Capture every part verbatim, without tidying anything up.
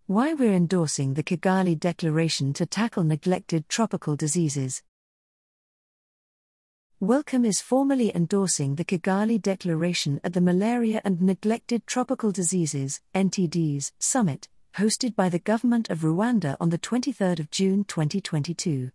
Why we're endorsing the Kigali Declaration to tackle neglected tropical diseases. Wellcome is formally endorsing the Kigali Declaration at the Malaria and Neglected Tropical Diseases (N T Ds) Summit, hosted by the government of Rwanda on the twenty-third of June twenty twenty-two.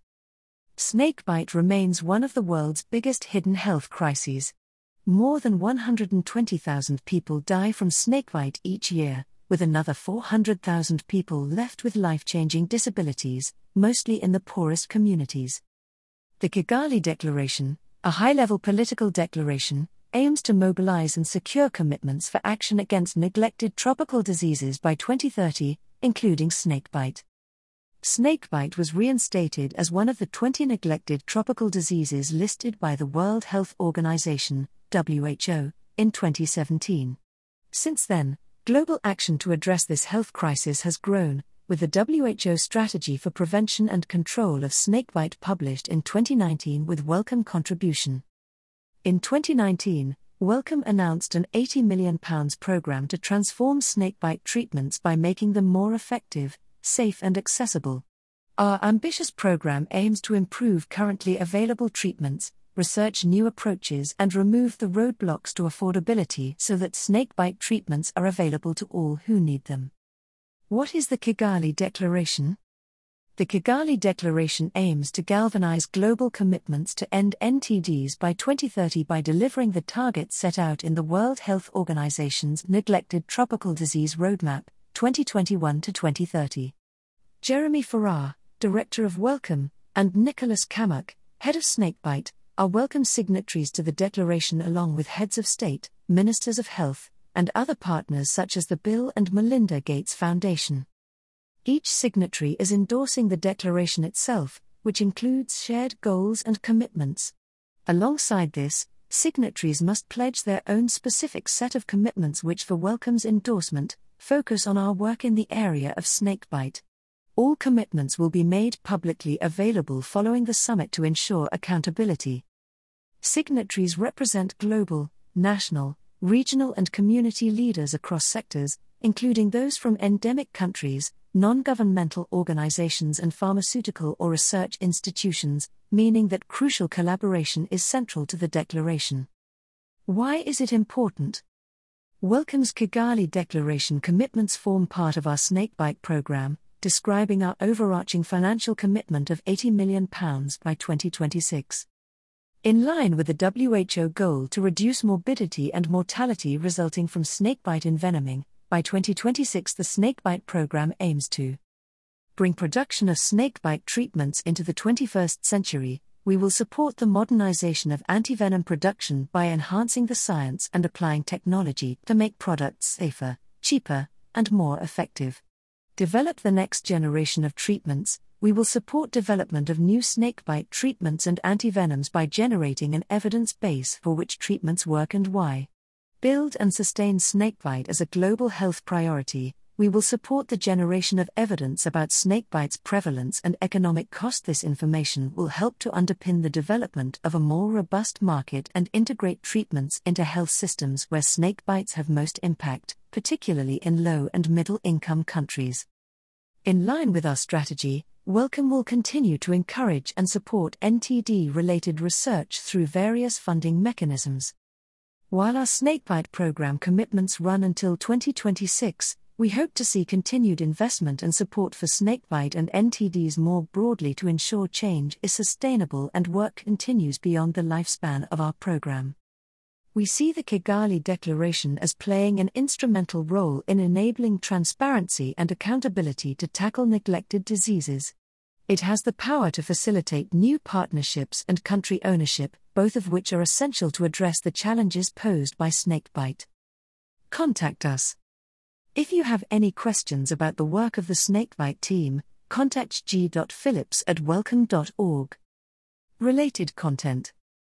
Snakebite remains one of the world's biggest hidden health crises. More than one hundred twenty thousand people die from snakebite each year, with another four hundred thousand people left with life-changing disabilities, mostly in the poorest communities. The Kigali Declaration, a high-level political declaration, aims to mobilize and secure commitments for action against neglected tropical diseases by twenty thirty, including snakebite. Snakebite was reinstated as one of the twenty neglected tropical diseases listed by the World Health Organization, W H O, in twenty seventeen. Since then, global action to address this health crisis has grown, with the W H O Strategy for Prevention and Control of Snakebite published in twenty nineteen with Wellcome contribution. In twenty nineteen, Wellcome announced an eighty million pounds program to transform snakebite treatments by making them more effective, safe and accessible. Our ambitious program aims to improve currently available treatments, research new approaches and remove the roadblocks to affordability so that snakebite treatments are available to all who need them. What is the Kigali Declaration? The Kigali Declaration aims to galvanize global commitments to end N T Ds by twenty thirty by delivering the targets set out in the World Health Organization's Neglected Tropical Disease Roadmap, twenty twenty-one to twenty thirty. Jeremy Farrar, Director of Wellcome, and Nicholas Kamak, Head of Snakebite, are Wellcome signatories to the declaration along with heads of state, ministers of health, and other partners such as the Bill and Melinda Gates Foundation. Each signatory is endorsing the declaration itself, which includes shared goals and commitments. Alongside this, signatories must pledge their own specific set of commitments which, for Wellcome's endorsement, focus on our work in the area of snakebite. All commitments will be made publicly available following the summit to ensure accountability. Signatories represent global, national, regional and community leaders across sectors, including those from endemic countries, non-governmental organizations and pharmaceutical or research institutions, meaning that crucial collaboration is central to the declaration. Why is it important? Wellcome's Kigali Declaration commitments form part of our snakebite program, describing our overarching financial commitment of eighty million pounds by twenty twenty-six. In line with the W H O goal to reduce morbidity and mortality resulting from snakebite envenoming, by twenty twenty-six the snakebite program aims to bring production of snakebite treatments into the twenty-first century. We will support the modernization of antivenom production by enhancing the science and applying technology to make products safer, cheaper, and more effective. Develop the next generation of treatments. We will support development of new snakebite treatments and antivenoms by generating an evidence base for which treatments work and why. Build and sustain snakebite as a global health priority. We will support the generation of evidence about snakebite's prevalence and economic cost. This information will help to underpin the development of a more robust market and integrate treatments into health systems where snakebites have most impact, particularly in low and middle income countries. In line with our strategy, Wellcome will continue to encourage and support N T D-related research through various funding mechanisms. While our snakebite program commitments run until twenty twenty-six, we hope to see continued investment and support for snakebite and N T Ds more broadly to ensure change is sustainable and work continues beyond the lifespan of our program. We see the Kigali Declaration as playing an instrumental role in enabling transparency and accountability to tackle neglected diseases. It has the power to facilitate new partnerships and country ownership, both of which are essential to address the challenges posed by snakebite. Contact us. If you have any questions about the work of the snakebite team, contact g dot phillips at wellcome dot org. Related content.